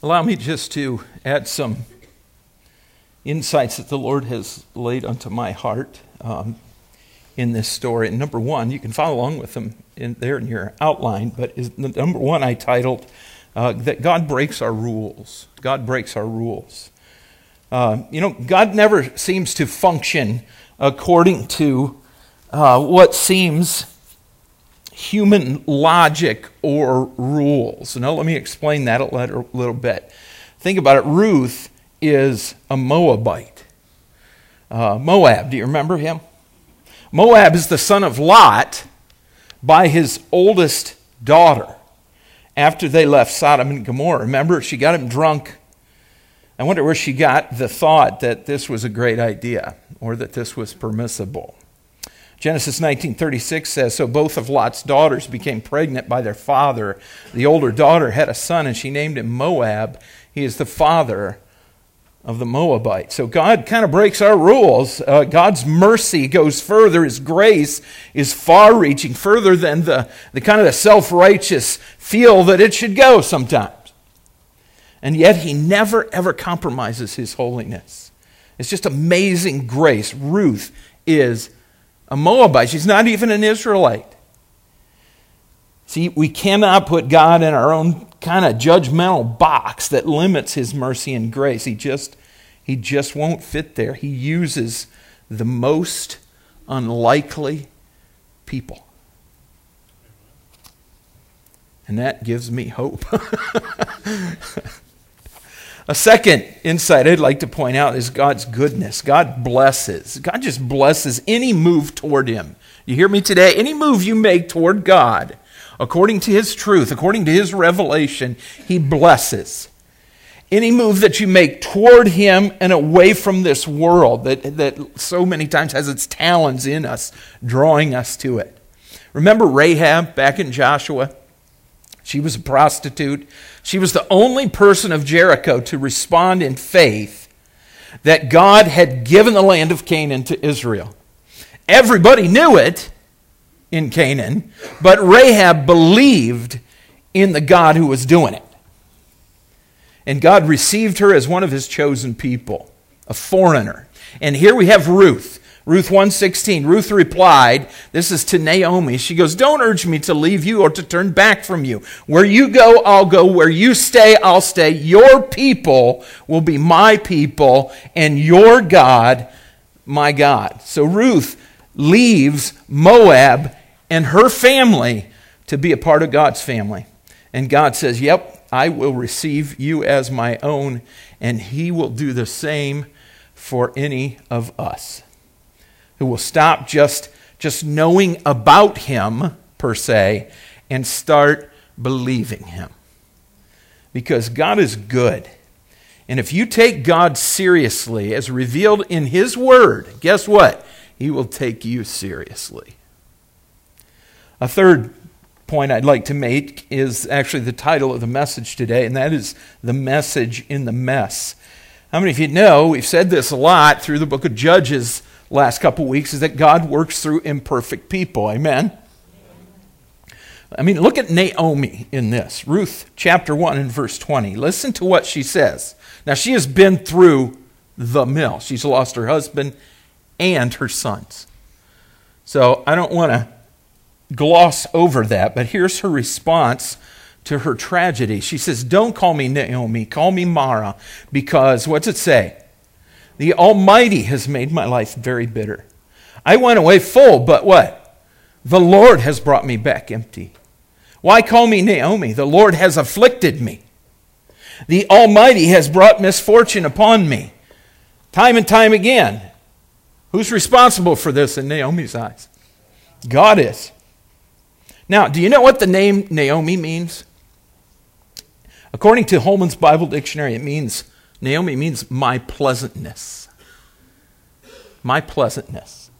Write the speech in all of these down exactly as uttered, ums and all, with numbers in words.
Allow me just to add some insights that the Lord has laid onto my heart um, in this story. And number one, you can follow along with them in there in your outline, but is, number one I titled uh, that God breaks our rules. God breaks our rules. Uh, you know, God never seems to function according to uh, what seems human logic or rules. Now, let me explain that a little bit. Think about it. Ruth is a Moabite. Uh, Moab, do you remember him? Moab is the son of Lot by his oldest daughter after they left Sodom and Gomorrah. Remember, she got him drunk. I wonder where she got the thought that this was a great idea or that this was permissible. Genesis nineteen thirty-six says, so both of Lot's daughters became pregnant by their father. The older daughter had a son, and she named him Moab. He is the father of the Moabites. So God kind of breaks our rules. Uh, God's mercy goes further. His grace is far-reaching, further than the, the kind of the self-righteous feel that it should go sometimes. And yet he never, ever compromises his holiness. It's just amazing grace. Ruth is a Moabite. She's not even an Israelite. See, we cannot put God in our own kind of judgmental box that limits his mercy and grace. He just, he just won't fit there. He uses the most unlikely people. And that gives me hope. A second insight I'd like to point out is God's goodness. God blesses. God just blesses any move toward him. You hear me today? Any move you make toward God, according to his truth, according to his revelation, he blesses. Any move that you make toward him and away from this world that, that so many times has its talons in us, drawing us to it. Remember Rahab back in Joshua? She was a prostitute. She was the only person of Jericho to respond in faith that God had given the land of Canaan to Israel. Everybody knew it in Canaan, but Rahab believed in the God who was doing it. And God received her as one of his chosen people, a foreigner. And here we have Ruth. Ruth one sixteen, Ruth replied, this is to Naomi, she goes, don't urge me to leave you or to turn back from you. Where you go, I'll go. Where you stay, I'll stay. Your people will be my people, and your God, my God. So Ruth leaves Moab and her family to be a part of God's family. And God says, yep, I will receive you as my own, and he will do the same for any of us who will stop just, just knowing about him, per se, and start believing him. Because God is good. And if you take God seriously, as revealed in his word, guess what? He will take you seriously. A third point I'd like to make is actually the title of the message today, and that is the message in the mess. How many of you know, we've said this a lot through the book of Judges last couple weeks, is that God works through imperfect people. Amen? I mean, look at Naomi in this. Ruth chapter one and verse twenty. Listen to what she says. Now, she has been through the mill. She's lost her husband and her sons. So I don't want to gloss over that, but here's her response to her tragedy. She says, don't call me Naomi, call me Mara, because, what's it say? The Almighty has made my life very bitter. I went away full, but what? The Lord has brought me back empty. Why call me Naomi? The Lord has afflicted me. The Almighty has brought misfortune upon me. Time and time again. Who's responsible for this in Naomi's eyes? God is. Now, do you know what the name Naomi means? According to Holman's Bible Dictionary, it means, Naomi means my pleasantness. My pleasantness.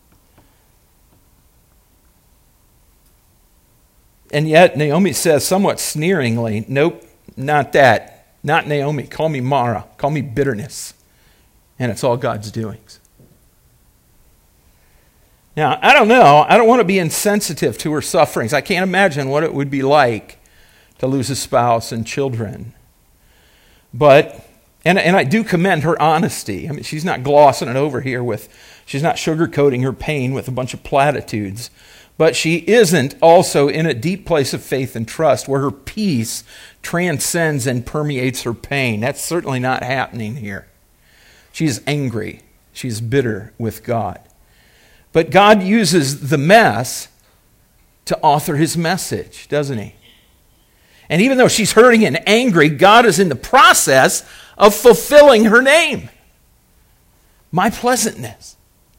And yet, Naomi says somewhat sneeringly, nope, not that. Not Naomi. Call me Mara. Call me bitterness. And it's all God's doings. Now, I don't know. I don't want to be insensitive to her sufferings. I can't imagine what it would be like to lose a spouse and children. But, and, and I do commend her honesty. I mean, she's not glossing it over here with, she's not sugarcoating her pain with a bunch of platitudes. But she isn't also in a deep place of faith and trust where her peace transcends and permeates her pain. That's certainly not happening here. She's angry. She's bitter with God. But God uses the mess to author his message, doesn't he? And even though she's hurting and angry, God is in the process of fulfilling her name. My pleasantness.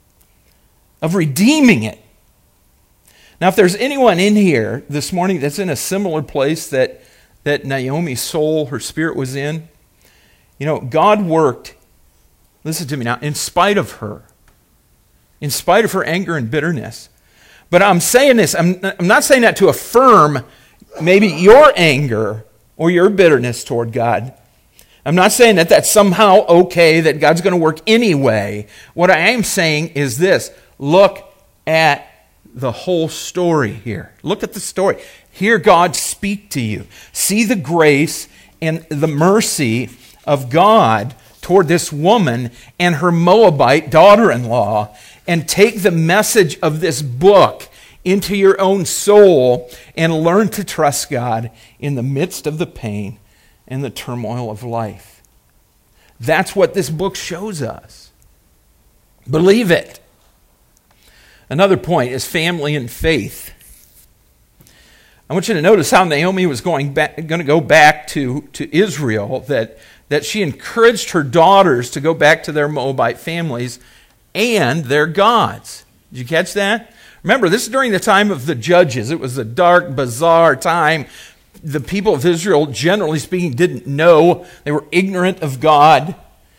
Of redeeming it. Now, if there's anyone in here this morning that's in a similar place that, that Naomi's soul, her spirit was in, you know, God worked, listen to me now, in spite of her, in spite of her anger and bitterness. But I'm saying this, I'm, I'm not saying that to affirm maybe your anger or your bitterness toward God. I'm not saying that that's somehow okay, that God's going to work anyway. What I am saying is this, look at the whole story here. Look at the story. Hear God speak to you. See the grace and the mercy of God toward this woman and her Moabite daughter-in-law, and take the message of this book into your own soul and learn to trust God in the midst of the pain and the turmoil of life. That's what this book shows us. Believe it. Another point is family and faith. I want you to notice how Naomi was going back, going to go back to, to Israel, that, that she encouraged her daughters to go back to their Moabite families and their gods. Did you catch that? Remember, this is during the time of the judges. It was a dark, bizarre time. The people of Israel, generally speaking, didn't know. They were ignorant of God.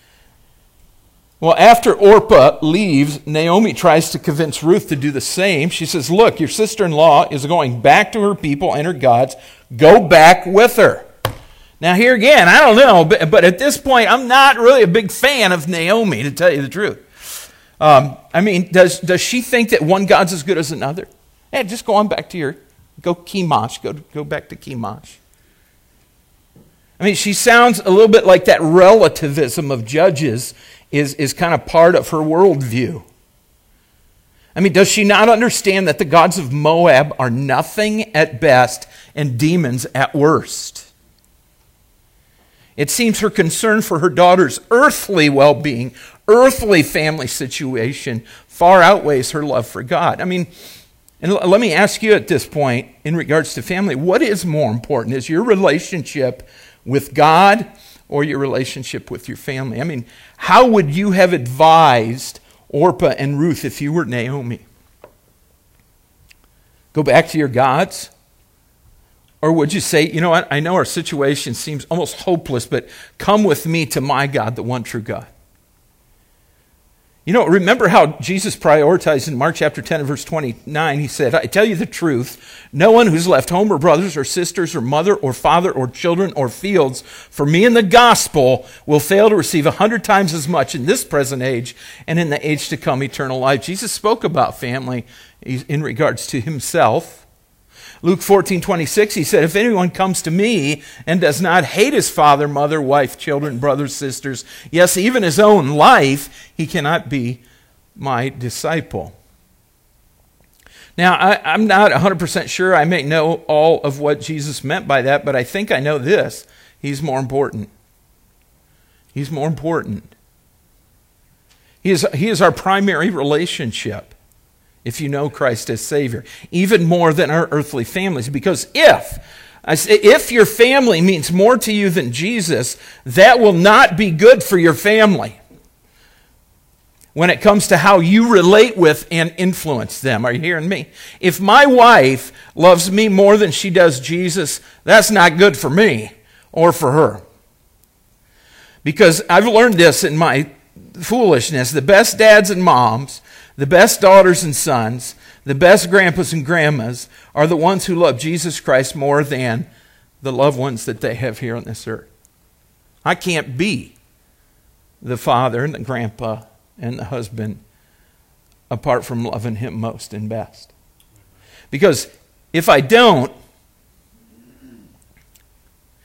Well, after Orpah leaves, Naomi tries to convince Ruth to do the same. She says, look, your sister-in-law is going back to her people and her gods. Go back with her. Now, here again, I don't know, but, but at this point, I'm not really a big fan of Naomi, to tell you the truth. Um, I mean, does, does she think that one God's as good as another? Hey, just go on back to your, go Chemosh, go, go back to Chemosh. I mean, she sounds a little bit like that relativism of Judges is, is kind of part of her worldview. I mean, does she not understand that the gods of Moab are nothing at best and demons at worst? It seems her concern for her daughter's earthly well-being, earthly family situation, far outweighs her love for God. I mean, and let me ask you at this point, in regards to family, what is more important? Is your relationship with God or your relationship with your family? I mean, how would you have advised Orpah and Ruth if you were Naomi? Go back to your gods? Or would you say, you know what, I know our situation seems almost hopeless, but come with me to my God, the one true God. You know, remember how Jesus prioritized in Mark chapter ten and verse twenty-nine. He said, I tell you the truth, no one who's left home or brothers or sisters or mother or father or children or fields for me in the gospel will fail to receive a hundred times as much in this present age and in the age to come eternal life. Jesus spoke about family in regards to himself. Luke fourteen twenty-six, he said, if anyone comes to me and does not hate his father, mother, wife, children, brothers, sisters, yes, even his own life, he cannot be my disciple. Now, I, I'm not one hundred percent sure I may know all of what Jesus meant by that, but I think I know this. He's more important. He's more important. He is, he is our primary relationship. If you know Christ as Savior, even more than our earthly families. Because if, if your family means more to you than Jesus, that will not be good for your family when it comes to how you relate with and influence them. Are you hearing me? If my wife loves me more than she does Jesus, that's not good for me or for her. Because I've learned this in my foolishness. The best dads and moms, the best daughters and sons, the best grandpas and grandmas are the ones who love Jesus Christ more than the loved ones that they have here on this earth. I can't be the father and the grandpa and the husband apart from loving him most and best. Because if I don't,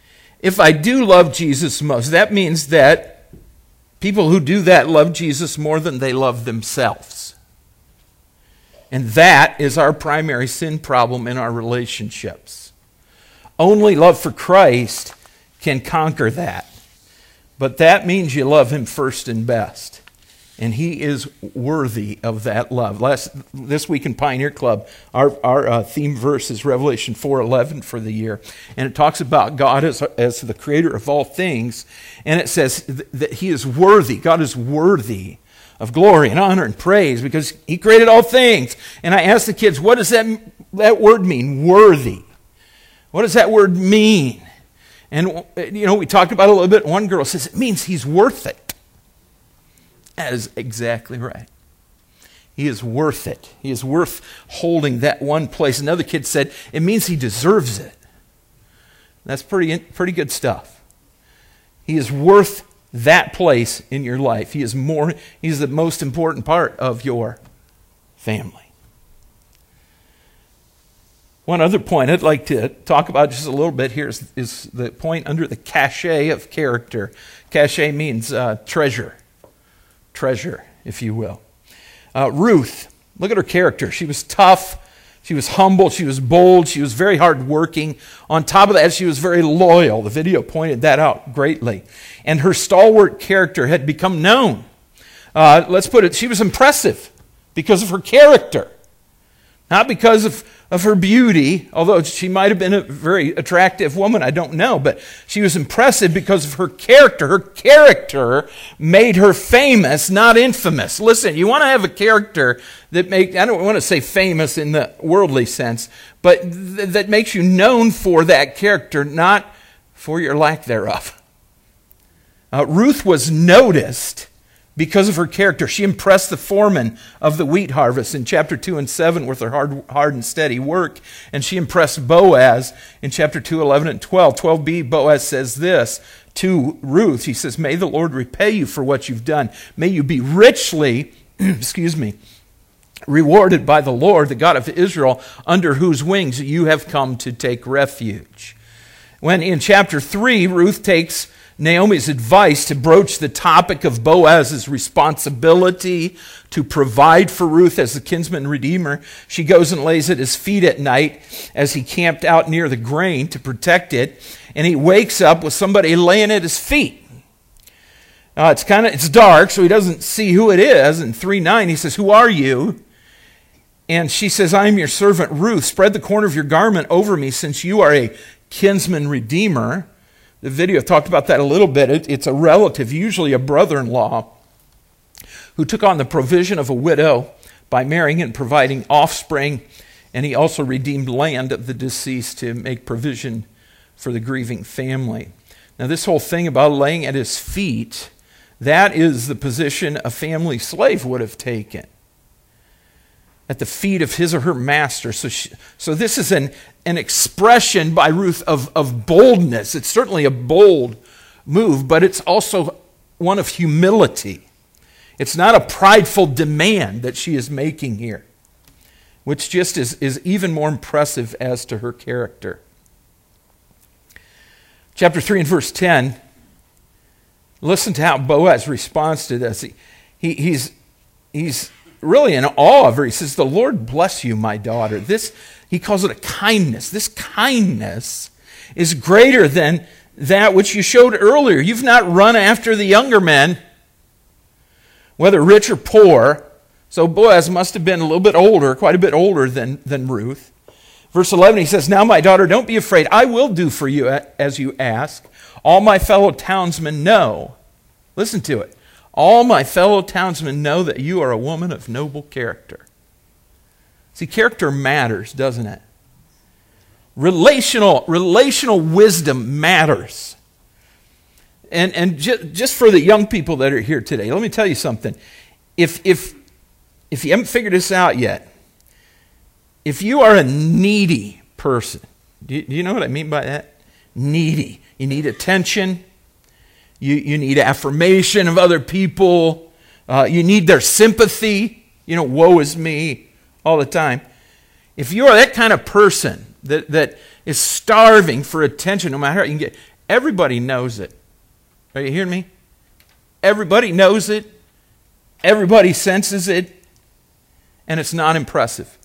if I do love Jesus most, that means that people who do that love Jesus more than they love themselves. And that is our primary sin problem in our relationships. Only love for Christ can conquer that. But that means you love him first and best. And he is worthy of that love. Last this week in Pioneer Club, our, our uh, theme verse is Revelation four eleven for the year. And it talks about God as, as the creator of all things. And it says th- that he is worthy. God is worthy of glory and honor and praise because he created all things. And I asked the kids, what does that, that word mean, worthy? What does that word mean? And, you know, we talked about it a little bit. One girl says, it means he's worth it. That is exactly right. He is worth it. He is worth holding that one place. Another kid said, it means he deserves it. That's pretty, pretty good stuff. He is worth that place in your life. He is more, he's the most important part of your family. One other point I'd like to talk about just a little bit here is, is the point under the cachet of character. Cachet means uh, treasure. Treasure, if you will. Uh, Ruth, look at her character. She was tough. She was humble. She was bold. She was very hardworking. On top of that, she was very loyal. The video pointed that out greatly. And her stalwart character had become known. Uh, let's put it, she was impressive because of her character. Not because of, of her beauty, although she might have been a very attractive woman, I don't know. But she was impressive because of her character. Her character made her famous, not infamous. Listen, you want to have a character that make I don't want to say famous in the worldly sense, but th- that makes you known for that character, not for your lack thereof. Uh, Ruth was noticed because of her character. She impressed the foreman of the wheat harvest in chapter two and seven with her hard, hard and steady work. And she impressed Boaz in chapter two, eleven and twelve. twelve b, Boaz says this to Ruth. He says, may the Lord repay you for what you've done. May you be richly, excuse me, rewarded by the Lord, the God of Israel, under whose wings you have come to take refuge. When in chapter three, Ruth takes Naomi's advice to broach the topic of Boaz's responsibility to provide for Ruth as the kinsman redeemer. She goes and lays at his feet at night as he camped out near the grain to protect it, and he wakes up with somebody laying at his feet. Uh, it's kind of it's dark, so he doesn't see who it is. In three nine, he says, "Who are you?" And she says, "I am your servant Ruth. Spread the corner of your garment over me, since you are a kinsman redeemer." The video talked about that a little bit. It, it's a relative, usually a brother-in-law, who took on the provision of a widow by marrying and providing offspring, and he also redeemed land of the deceased to make provision for the grieving family. Now, this whole thing about laying at his feet, that is the position a family slave would have taken, at the feet of his or her master. So she, so this is an, an expression by Ruth of, of boldness. It's certainly a bold move, but it's also one of humility. It's not a prideful demand that she is making here, which just is, is even more impressive as to her character. Chapter three and verse ten, listen to how Boaz responds to this. He, he, he's, he's really in awe of her. He says, "The Lord bless you, my daughter." This, he calls it a kindness. This kindness is greater than that which you showed earlier. You've not run after the younger men, whether rich or poor. So Boaz must have been a little bit older, quite a bit older than, than Ruth. Verse eleven, he says, "Now, my daughter, don't be afraid. I will do for you as you ask. All my fellow townsmen know." Listen to it. "All my fellow townsmen know that you are a woman of noble character." See, character matters, doesn't it? Relational, relational wisdom matters. And, and ju- just for the young people that are here today, let me tell you something. If, if, if you haven't figured this out yet, if you are a needy person, do you, do you know what I mean by that? Needy. You need attention. You, you need affirmation of other people. Uh, you need their sympathy. You know, woe is me all the time. If you are that kind of person that, that is starving for attention, no matter how you can get, Everybody knows it. Are you hearing me? Everybody knows it. Everybody senses it. And it's not impressive.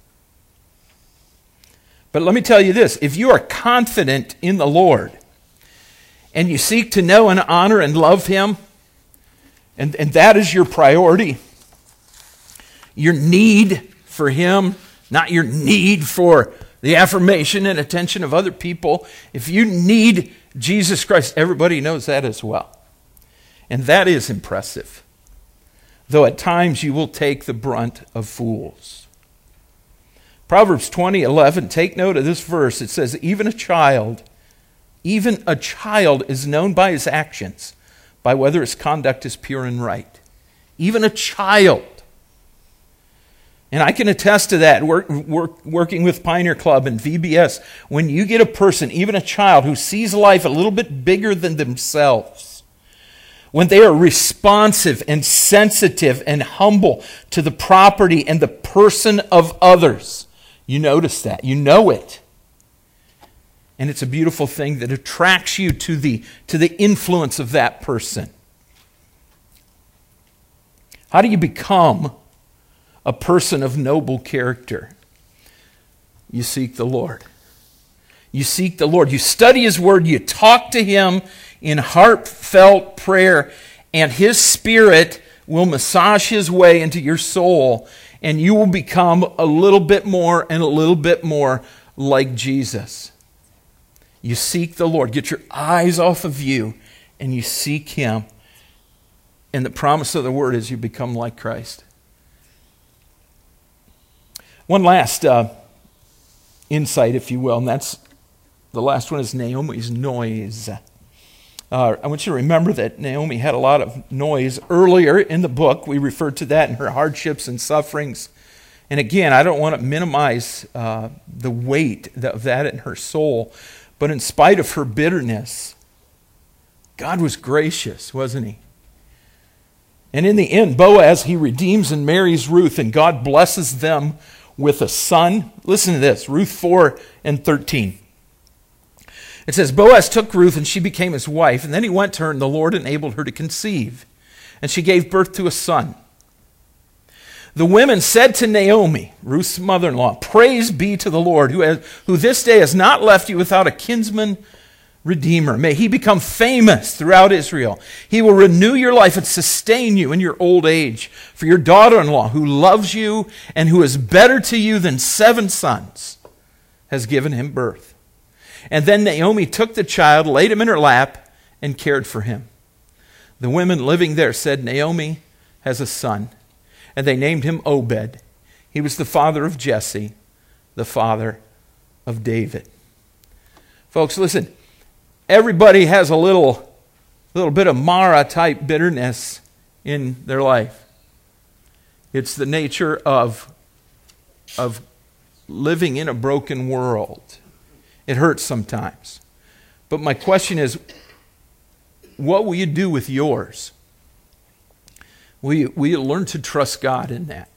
But let me tell you this. If you are confident in the Lord and you seek to know and honor and love Him, and, and that is your priority, your need for Him, not your need for the affirmation and attention of other people. If you need Jesus Christ, everybody knows that as well. And that is impressive. Though at times you will take the brunt of fools. Proverbs twenty eleven, take note of this verse. It says, even a child, even a child is known by his actions, by whether his conduct is pure and right. Even a child. And I can attest to that, work, work, working with Pioneer Club and V B S. When you get a person, even a child, who sees life a little bit bigger than themselves, when they are responsive and sensitive and humble to the property and the person of others, you notice that. You know it. And it's a beautiful thing that attracts you to the, to the influence of that person. How do you become a person of noble character? You seek the Lord. You seek the Lord. You study His Word. You talk to Him in heartfelt prayer, and His Spirit will massage His way into your soul, and you will become a little bit more and a little bit more like Jesus. You seek the Lord. Get your eyes off of you, and you seek Him. And the promise of the Word is you become like Christ. One last uh, insight, if you will, and that's the last one is Naomi's noise. Uh, I want you to remember that Naomi had a lot of noise. Earlier in the book, we referred to that in her hardships and sufferings. And again, I don't want to minimize uh, the weight of that in her soul. But in spite of her bitterness, God was gracious, wasn't He? And in the end, Boaz, he redeems and marries Ruth, and God blesses them with a son. Listen to this, Ruth four and thirteen. It says, Boaz took Ruth, and she became his wife, and then he went to her, and the Lord enabled her to conceive. And she gave birth to a son. The women said to Naomi, Ruth's mother-in-law, praise be to the Lord, who, has, who this day has not left you without a kinsman redeemer. May he become famous throughout Israel. He will renew your life and sustain you in your old age. For your daughter-in-law, who loves you and who is better to you than seven sons, has given him birth. And then Naomi took the child, laid him in her lap, and cared for him. The women living there said, Naomi has a son. And they named him Obed. He was the father of Jesse, the father of David. Folks, listen. Everybody has a little, little bit of Mara-type bitterness in their life. It's the nature of, of living in a broken world. It hurts sometimes. But my question is, what will you do with yours? Will you, will you learn to trust God in that?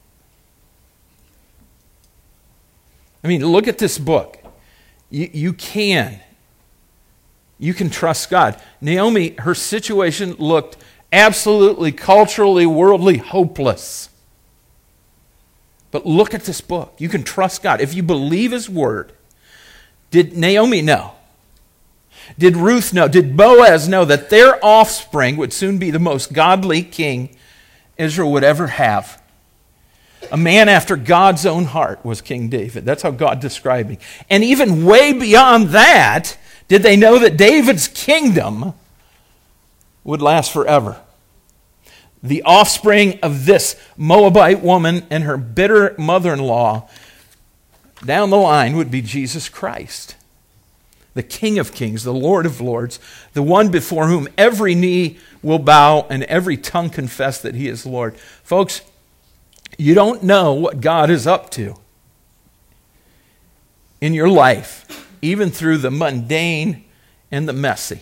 I mean, look at this book. You, you can. You can trust God. Naomi, her situation looked absolutely culturally, worldly hopeless. But look at this book. You can trust God. If you believe His Word, did Naomi know? Did Ruth know? Did Boaz know that their offspring would soon be the most godly king Israel would ever have? A man after God's own heart was King David. That's how God described him. And even way beyond that, did they know that David's kingdom would last forever? The offspring of this Moabite woman and her bitter mother-in-law down the line would be Jesus Christ, the King of Kings, the Lord of Lords, the one before whom every knee will bow and every tongue confess that He is Lord. Folks, you don't know what God is up to in your life, even through the mundane and the messy.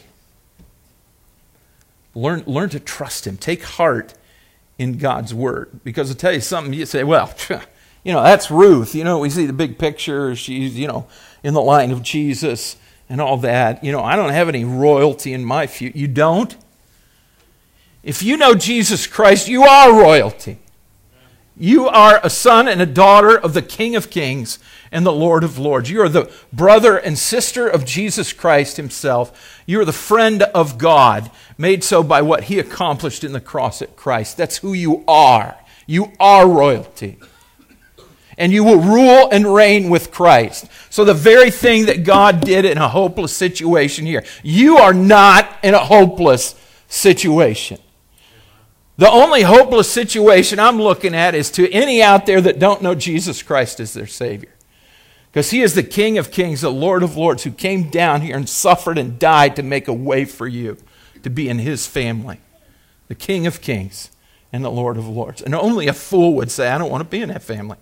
Learn, learn to trust Him. Take heart in God's Word. Because I'll tell you something, you say, well, you know, that's Ruth. You know, we see the big picture. She's, you know, in the line of Jesus. and all that. You know, I don't have any royalty in my future. You don't? If you know Jesus Christ, you are royalty. You are a son and a daughter of the King of Kings and the Lord of Lords. You are the brother and sister of Jesus Christ himself. You are the friend of God, made so by what he accomplished in the cross at Christ. That's who you are. You are royalty. And you will rule and reign with Christ. So the very thing that God did in a hopeless situation here, you are not in a hopeless situation. The only hopeless situation I'm looking at is to any out there that don't know Jesus Christ as their Savior. Because he is the King of Kings, the Lord of Lords, who came down here and suffered and died to make a way for you to be in his family. The King of Kings and the Lord of Lords. And only a fool would say, I don't want to be in that family.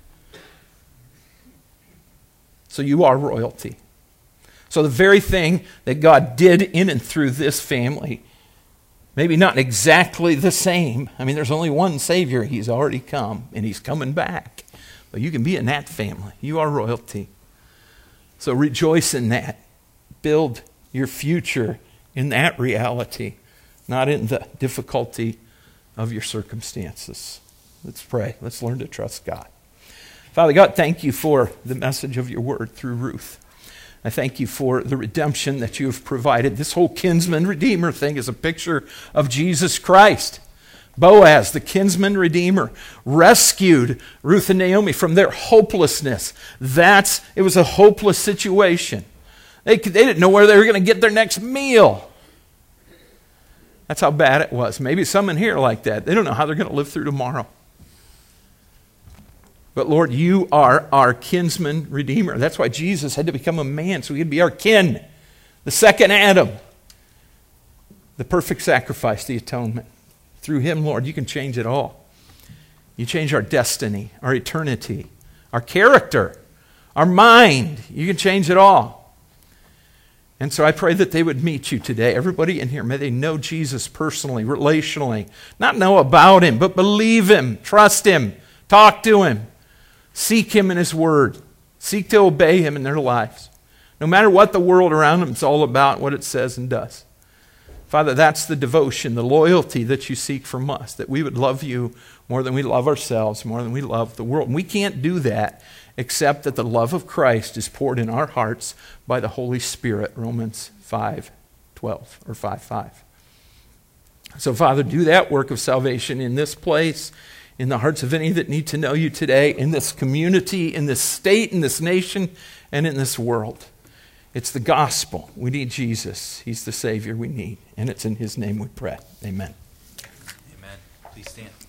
So you are royalty. So the very thing that God did in and through this family, maybe not exactly the same. I mean, there's only one Savior. He's already come, and he's coming back. But you can be in that family. You are royalty. So rejoice in that. Build your future in that reality, not in the difficulty of your circumstances. Let's pray. Let's learn to trust God. Father God, thank you for the message of your word through Ruth. I thank you for the redemption that you have provided. This whole kinsman redeemer thing is a picture of Jesus Christ. Boaz, the kinsman redeemer, rescued Ruth and Naomi from their hopelessness. That's, it was a hopeless situation. They, they didn't know where they were going to get their next meal. That's how bad it was. Maybe some in here are like that. They don't know how they're going to live through tomorrow. But Lord, you are our kinsman redeemer. That's why Jesus had to become a man, so he could be our kin. The second Adam. The perfect sacrifice, the atonement. Through him, Lord, you can change it all. You change our destiny, our eternity, our character, our mind. You can change it all. And so I pray that they would meet you today. Everybody in here, may they know Jesus personally, relationally. Not know about him, but believe him, trust him, talk to him. Seek him in his word. Seek to obey him in their lives. No matter what the world around them is all about, what it says and does. Father, that's the devotion, the loyalty that you seek from us, that we would love you more than we love ourselves, more than we love the world. And we can't do that except that the love of Christ is poured in our hearts by the Holy Spirit, Romans five twelve or five five. So, Father, do that work of salvation in this place, in the hearts of any that need to know you today, in this community, in this state, in this nation, and in this world. It's the gospel. We need Jesus. He's the Savior we need. And it's in his name we pray. Amen. Amen. Please stand.